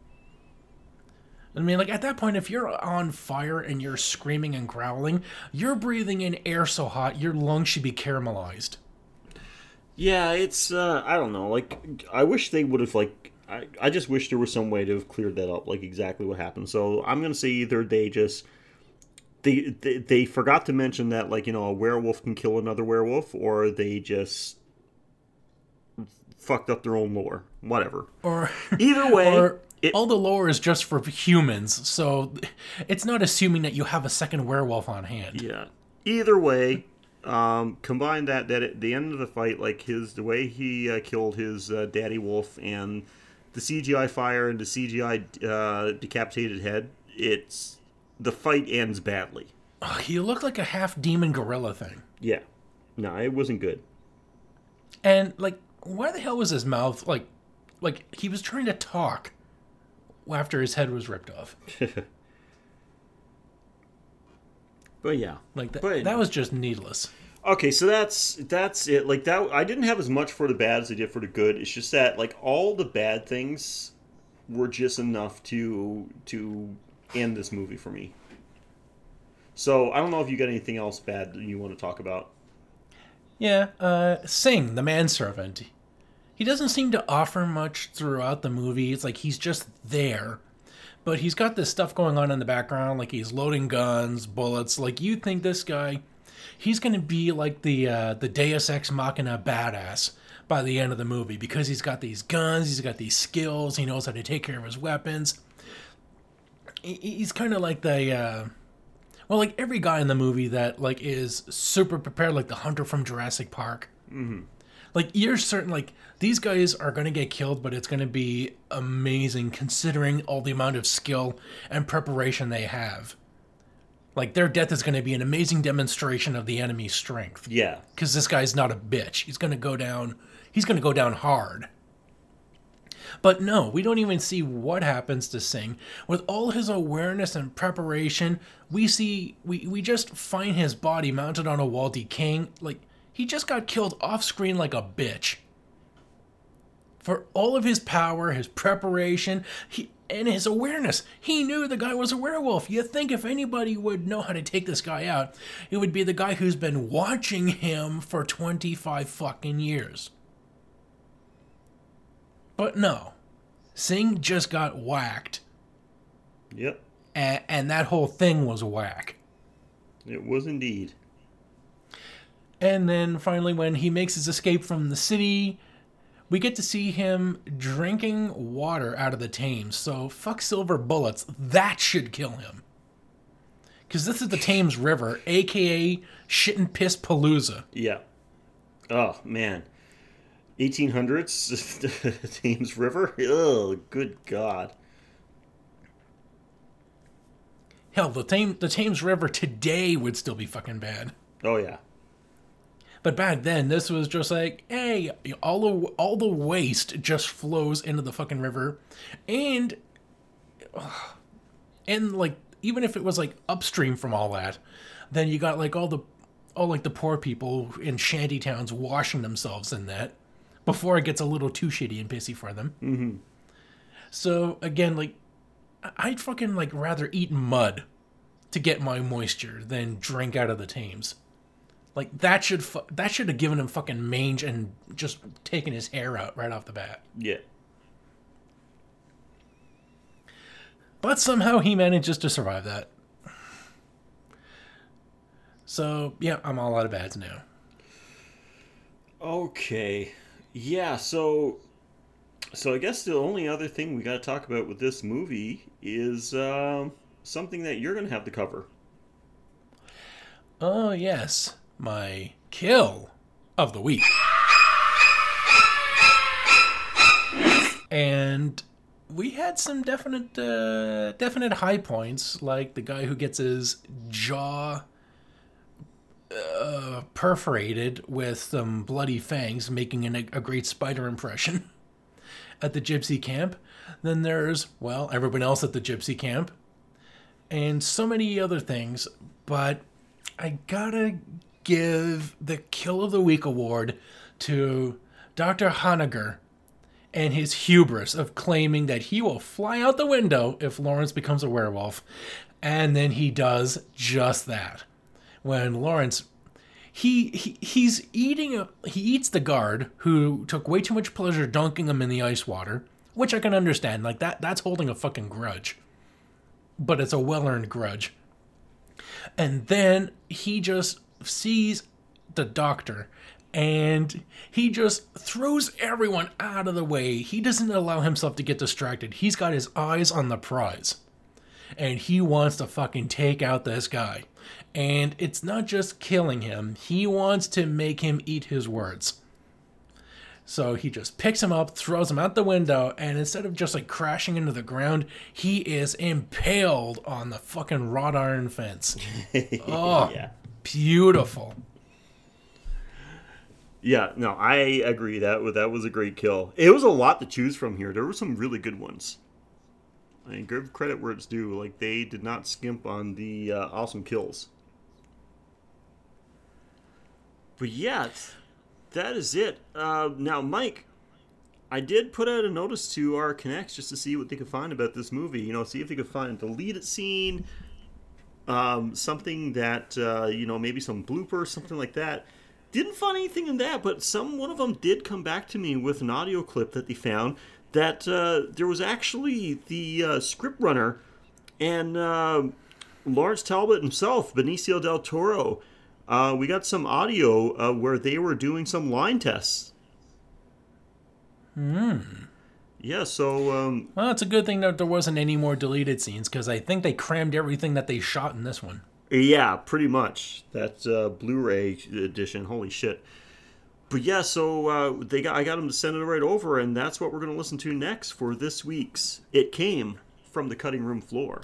I mean, like, at that point, if you're on fire and you're screaming and growling, you're breathing in air so hot, your lungs should be caramelized. Yeah, it's, uh, I don't know. Like, I wish they would have, like, I, I just wish there was some way to have cleared that up, like, exactly what happened. So I'm going to say either they just, they, they, they forgot to mention that, like, you know, a werewolf can kill another werewolf, or they just fucked up their own lore. Whatever. Or Either way... or It, all the lore is just for humans, so it's not assuming that you have a second werewolf on hand. yeah. Either way, um, combine that that at the end of the fight, like his the way he uh, killed his uh, daddy wolf and the C G I fire and the C G I uh, decapitated head, it's the fight ends badly. Oh, he looked like a half demon gorilla thing. Yeah. No, it wasn't good. And like, why the hell was his mouth like, like he was trying to talk after his head was ripped off? But yeah. Like that, But- that was just needless. Okay, so that's that's it. Like that, I didn't have as much for the bad as I did for the good. It's just that like all the bad things were just enough to to end this movie for me. So I don't know if you got anything else bad that you want to talk about. Yeah, uh, Singh, the manservant. He doesn't seem to offer much throughout the movie. It's like he's just there. But he's got this stuff going on in the background, like he's loading guns, bullets. Like, you think this guy, he's going to be like the uh, the Deus Ex Machina badass by the end of the movie, because he's got these guns, he's got these skills, he knows how to take care of his weapons. He- He's kind of like the... Uh, well, like every guy in the movie that like is super prepared, like the hunter from Jurassic Park. Mm-hmm. Like, you're certain, like, these guys are going to get killed, but it's going to be amazing considering all the amount of skill and preparation they have. Like, their death is going to be an amazing demonstration of the enemy's strength. Yeah. Because this guy's not a bitch. He's going to go down, he's going to go down hard. But no, we don't even see what happens to Singh. With all his awareness and preparation, we see, we, we just find his body mounted on a wall decaying. Like, he just got killed off screen like a bitch. For all of his power, his preparation, he, and his awareness, he knew the guy was a werewolf. You think if anybody would know how to take this guy out, it would be the guy who's been watching him for twenty-five fucking years. But no. Singh just got whacked. Yep. And, and that whole thing was whack. It was indeed. And then finally, when he makes his escape from the city, we get to see him drinking water out of the Thames. So fuck silver bullets. That should kill him. Because this is the Thames River, a k a. Shit and Piss Palooza. Yeah. Oh, man. eighteen hundreds, Thames River? Oh, good God. Hell, the Thames, the Thames River today would still be fucking bad. Oh, yeah. But back then, this was just like, hey, all the, all the waste just flows into the fucking river. And, and like, even if it was like upstream from all that, then you got like all the, all like the poor people in shanty towns washing themselves in that before it gets a little too shitty and pissy for them. Mm-hmm. So again, like, I'd fucking like rather eat mud to get my moisture than drink out of the Thames. Like that should fu- that should have given him fucking mange and just taken his hair out right off the bat. Yeah. But somehow he manages to survive that. So yeah, I'm all out of bads now. Okay. Yeah, so so I guess the only other thing we got to talk about with this movie is um, something that you're going to have to cover. Oh, yes. My kill of the week. And we had some definite uh, definite high points, like the guy who gets his jaw uh, perforated with some bloody fangs, making an, a great spider impression at the gypsy camp. Then there's, well, everyone else at the gypsy camp. And so many other things. But I gotta give the Kill of the Week award to Doctor Honegger and his hubris of claiming that he will fly out the window if Lawrence becomes a werewolf. And then he does just that. When Lawrence, he, he he's eating, a, he eats the guard who took way too much pleasure dunking him in the ice water, which I can understand. Like that, that's holding a fucking grudge. But it's a well-earned grudge. And then he just sees the doctor and he just throws everyone out of the way. He doesn't allow himself to get distracted. He's got his eyes on the prize. And he wants to fucking take out this guy. And it's not just killing him. He wants to make him eat his words. So he just picks him up, throws him out the window, and instead of just like crashing into the ground, he is impaled on the fucking wrought iron fence. Oh, yeah. Beautiful. Yeah, no, I agree. That that was a great kill. It was a lot to choose from here. There were some really good ones. I mean, give credit where it's due. Like, they did not skimp on the uh, awesome kills. But yeah, that is it. Uh, now, Mike, I did put out a notice to our connects just to see what they could find about this movie. You know, see if they could find a deleted scene, um, something that, uh, you know, maybe some bloopers, something like that. Didn't find anything in that, but some one of them did come back to me with an audio clip that they found that uh, there was actually the uh, script runner and uh, Lawrence Talbot himself, Benicio del Toro. Uh, we got some audio uh, where they were doing some line tests. Hmm. Yeah, so... Um, well, it's a good thing that there wasn't any more deleted scenes, because I think they crammed everything that they shot in this one. Yeah, pretty much. That uh, Blu-ray edition, holy shit. But yeah, so uh, they got I got them to send it right over, and that's what we're going to listen to next for this week's It Came from the Cutting Room Floor.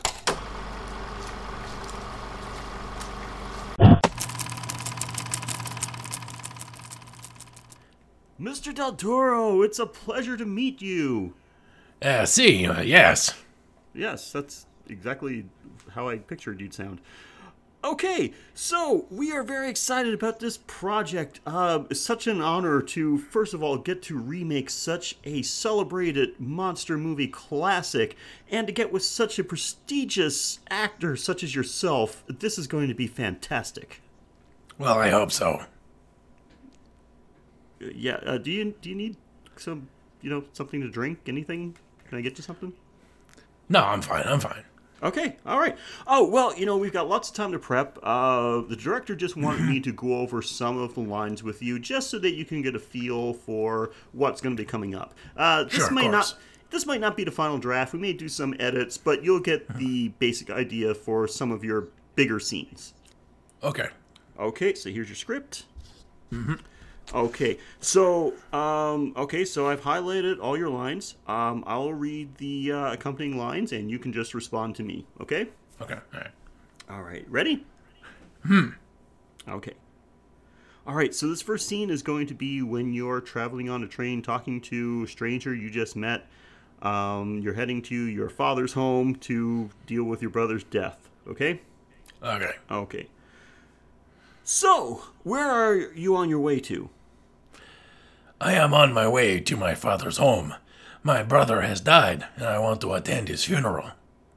Mister Del Toro, it's a pleasure to meet you. Uh, see, uh, yes. Yes, that's exactly how I pictured you'd sound. Okay, so we are very excited about this project. Uh, it's such an honor to, first of all, get to remake such a celebrated monster movie classic, and to get with such a prestigious actor such as yourself. This is going to be fantastic. Well, I hope so. Yeah, uh, do you do you need some you know, something to drink? Anything? Can I get you something? No, I'm fine. I'm fine. Okay, all right. Oh, well, you know, we've got lots of time to prep. Uh, the director just wanted me to go over some of the lines with you, just so that you can get a feel for what's going to be coming up. Uh, this Sure, of may course. not this might not be the final draft. We may do some edits, but you'll get the basic idea for some of your bigger scenes. Okay. Okay, so here's your script. Mm-hmm. Okay, so um, okay, so I've highlighted all your lines. Um, I'll read the uh, accompanying lines, and you can just respond to me. Okay. Okay. All right. All right, ready? Hmm. Okay. All right, so this first scene is going to be when you're traveling on a train talking to a stranger you just met. Um, you're heading to your father's home to deal with your brother's death, okay? Okay. Okay. So, where are you on your way to? I am on my way to my father's home. My brother has died, and I want to attend his funeral.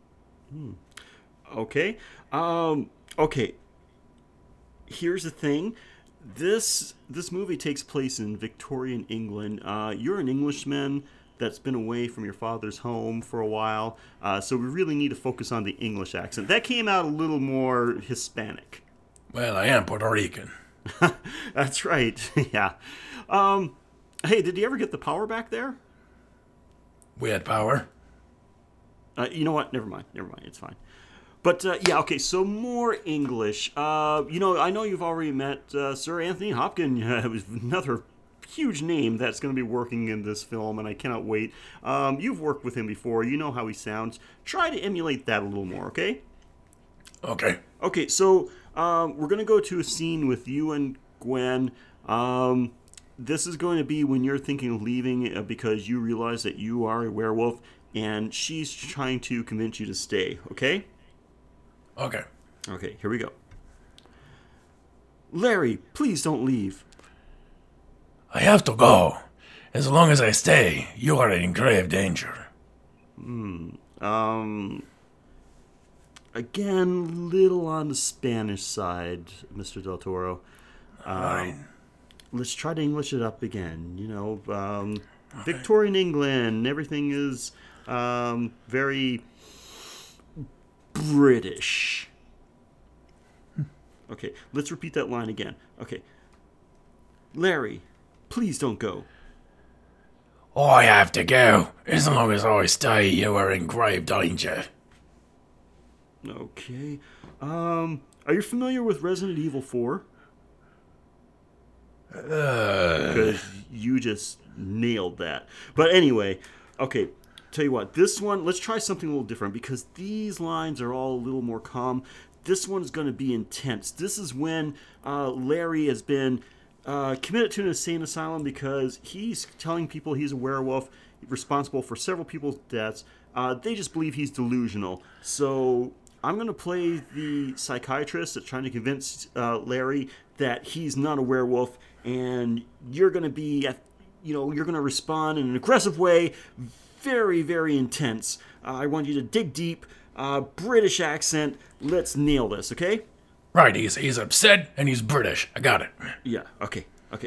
Okay. Um, okay. Here's the thing. This this movie takes place in Victorian England. Uh, you're an Englishman that's been away from your father's home for a while, uh, so we really need to focus on the English accent. That came out a little more Hispanic. Well, I am Puerto Rican. That's right. Yeah. Um, hey, did you ever get the power back there? We had power. Uh, you know what? Never mind. Never mind. It's fine. But, uh, yeah, okay, so more English. Uh, you know, I know you've already met uh, Sir Anthony Hopkins. Uh, was another huge name that's going to be working in this film, and I cannot wait. Um, you've worked with him before. You know how he sounds. Try to emulate that a little more, okay? Okay. Okay, so um, we're going to go to a scene with you and Gwen. Um, this is going to be when you're thinking of leaving uh, because you realize that you are a werewolf, and she's trying to convince you to stay, okay? Okay. Okay, here we go. Larry, please don't leave. I have to go. As long as I stay, you are in grave danger. Um, again, little on the Spanish side, Mister Del Toro. Um, Fine. Let's try to English it up again. You know, um, Victorian England, everything is um, very British. Okay, let's repeat that line again. Okay. Larry, please don't go. I have to go. As long as I stay, you are in grave danger. Okay. Um, are you familiar with Resident Evil four? Uh, Because you just nailed that. But anyway, okay, tell you what, this one, let's try something a little different because these lines are all a little more calm. This one's going to be intense. This is when uh, Larry has been uh, committed to an insane asylum because he's telling people he's a werewolf, responsible for several people's deaths. Uh, they just believe he's delusional. So I'm going to play the psychiatrist that's trying to convince uh, Larry that he's not a werewolf, and you're going to be, you know, you're going to respond in an aggressive way, very, very intense. Uh, I want you to dig deep, uh, British accent. Let's nail this, okay? right, he's, he's upset and he's British. I got it. Yeah, okay, okay.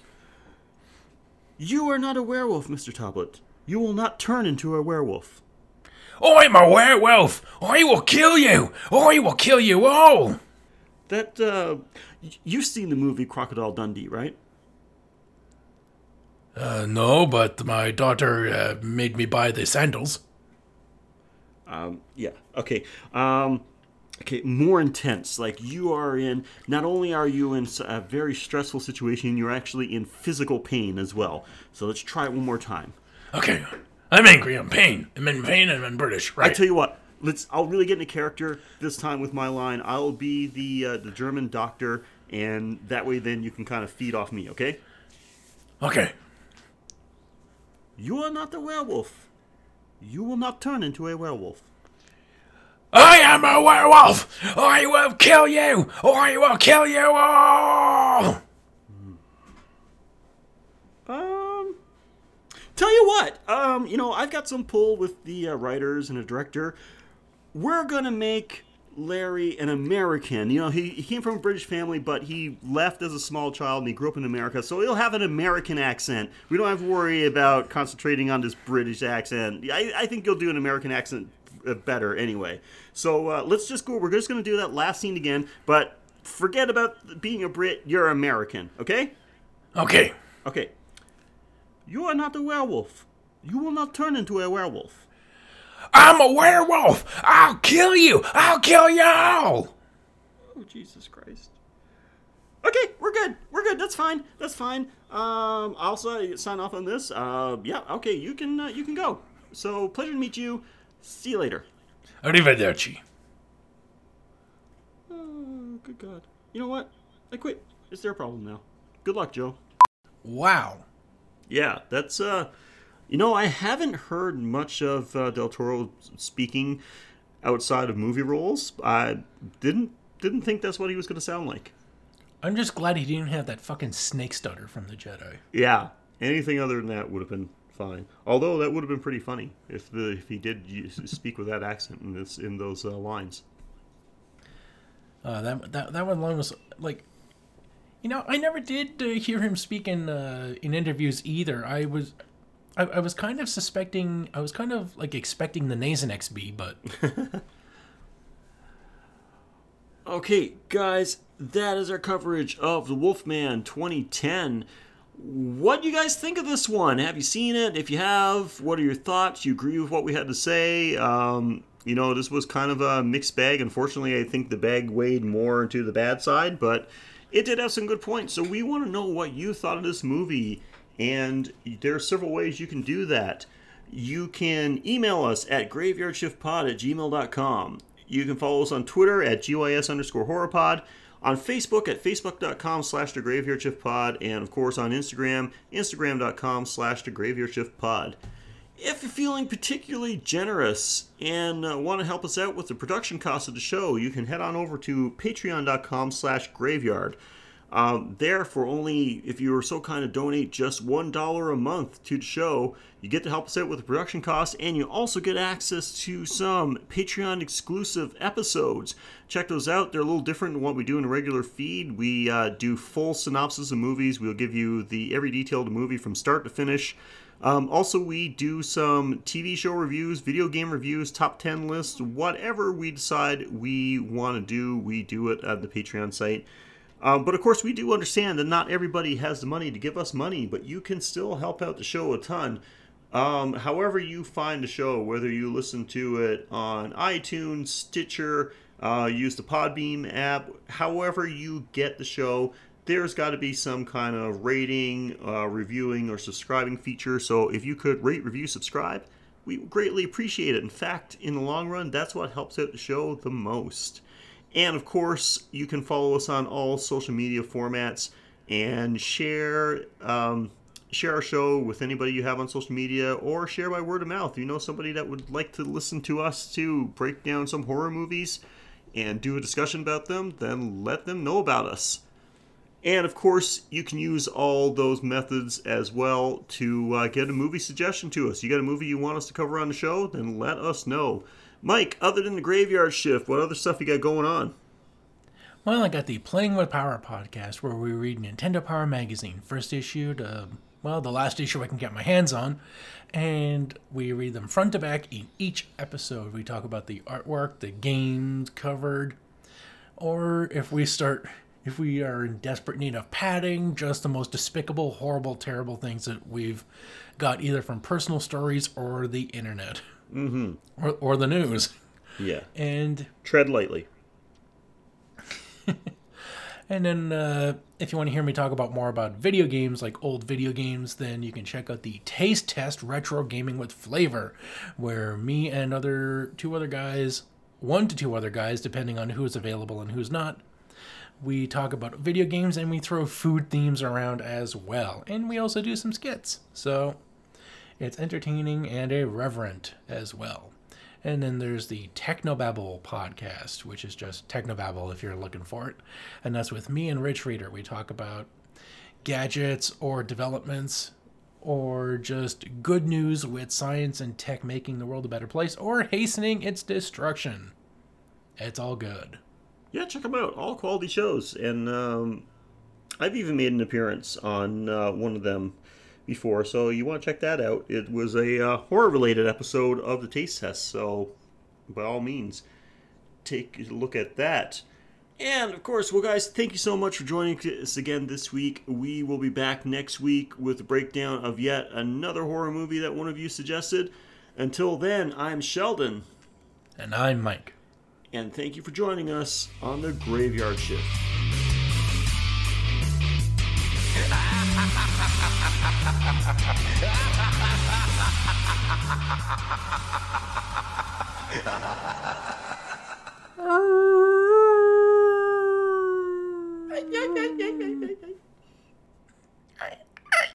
You are not a werewolf, Mister Tablet. You will not turn into a werewolf. I'm a werewolf. I will kill you. I will kill you all. That, uh, y- you've seen the movie Crocodile Dundee, right? Uh, no, but my daughter uh, made me buy the sandals. Um, yeah, okay. Um, okay, more intense. Like, you are in, not only are you in a very stressful situation, you're actually in physical pain as well. So let's try it one more time. Okay, I'm angry. I'm pain. I'm in pain and I'm British. I Right. tell you what, let's. I'll really get into character this time with my line. I'll be the uh, the German doctor, and that way then you can kind of feed off me, okay? Okay. You are not the werewolf. You will not turn into a werewolf. I am a werewolf. I will kill you. I will kill you all. Um, tell you what, um, you know, I've got some pull with the uh, writers and a director. We're gonna make Larry an American. You know, he, he came from a British family, but he left as a small child and he grew up in America, so he'll have an American accent. We don't have to worry about concentrating on this British accent. I, I think you'll do an American accent better anyway. So uh, let's just go. We're just going to do that last scene again, but forget about being a Brit. You're American, okay? Okay. Okay. You are not a werewolf. You will not turn into a werewolf. I'm a werewolf! I'll kill you! I'll kill y'all! Oh, Jesus Christ. Okay, we're good. We're good. That's fine. That's fine. Um, I'll sign off on this. Uh, yeah, okay, you can uh, you can go. So, pleasure to meet you. See you later. Arrivederci. Oh, good God. You know what? I quit. It's their problem now. Good luck, Joe. Wow. Yeah, that's, uh... You know, I haven't heard much of uh, Del Toro speaking outside of movie roles. I didn't didn't think that's what he was going to sound like. I'm just glad he didn't have that fucking snake stutter from the Jedi. Yeah, anything other than that would have been fine. Although that would have been pretty funny if the if he did use, speak with that accent in this in those uh, lines. Uh, that that that one line was like, you know, I never did uh, hear him speak in uh, in interviews either. I was. I, I was kind of suspecting, I was kind of like expecting the Nasonex bee, but... Okay, guys, that is our coverage of The Wolfman twenty ten. What do you guys think of this one? Have you seen it? If you have, what are your thoughts? You agree with what we had to say? Um, you know, this was kind of a mixed bag. Unfortunately, I think the bag weighed more to the bad side, but it did have some good points. So we want to know what you thought of this movie. And there are several ways you can do that. You can email us at graveyardshiftpod at gmail dot com. You can follow us on Twitter at gys underscore horrorpod. On Facebook at facebook.com slash the graveyardshiftpod. And of course on Instagram, instagram.com slash the graveyardshiftpod. If you're feeling particularly generous and uh, want to help us out with the production costs of the show, you can head on over to patreon.com slash graveyard. Um, there, for only, if you are so kind of donate just one dollar a month to the show, you get to help us out with the production costs, and you also get access to some Patreon exclusive episodes. Check those out. They're a little different than what we do in a regular feed. We uh, do full synopsis of movies. We'll give you the every detail of the movie from start to finish. Um, also, we do some T V show reviews, video game reviews, top ten lists, whatever we decide we want to do, we do it at the Patreon site. Um, but of course, we do understand that not everybody has the money to give us money, but you can still help out the show a ton. Um, however you find the show, whether you listen to it on iTunes, Stitcher, uh, use the Podbeam app, however you get the show, there's got to be some kind of rating, uh, reviewing, or subscribing feature. So if you could rate, review, subscribe, we greatly appreciate it. In fact, in the long run, that's what helps out the show the most. And of course, you can follow us on all social media formats and share um, share our show with anybody you have on social media, or share by word of mouth. If you know somebody that would like to listen to us to break down some horror movies and do a discussion about them, then let them know about us. And of course, you can use all those methods as well to uh, get a movie suggestion to us. You got a movie you want us to cover on the show? Then let us know. Mike, other than the Graveyard Shift, what other stuff you got going on? Well, I got the Playing with Power podcast, where we read Nintendo Power Magazine, first issue to, well, the last issue I can get my hands on, and we read them front to back in each episode. We talk about the artwork, the games covered, or if we start, if we are in desperate need of padding, just the most despicable, horrible, terrible things that we've got either from personal stories or the internet. Mm-hmm. Or, or the news. Yeah. And tread lightly. And then uh, if you want to hear me talk about more about video games, like old video games, then you can check out the Taste Test Retro Gaming with Flavor, where me and other two other guys, one to two other guys, depending on who's available and who's not, we talk about video games and we throw food themes around as well. And we also do some skits. So it's entertaining and irreverent as well. And then there's the Technobabble podcast, which is just Technobabble if you're looking for it. And that's with me and Rich Reader. We talk about gadgets or developments or just good news with science and tech making the world a better place or hastening its destruction. It's all good. Yeah, check them out. All quality shows. And um, I've even made an appearance on uh, one of them before, so you want to check that out. It was a uh, horror-related episode of the Taste Test, so by all means, take a look at that. And, of course, well, guys, thank you so much for joining us again this week. We will be back next week with a breakdown of yet another horror movie that one of you suggested. Until then, I'm Sheldon. And I'm Mike. And thank you for joining us on The Graveyard Shift. Oh.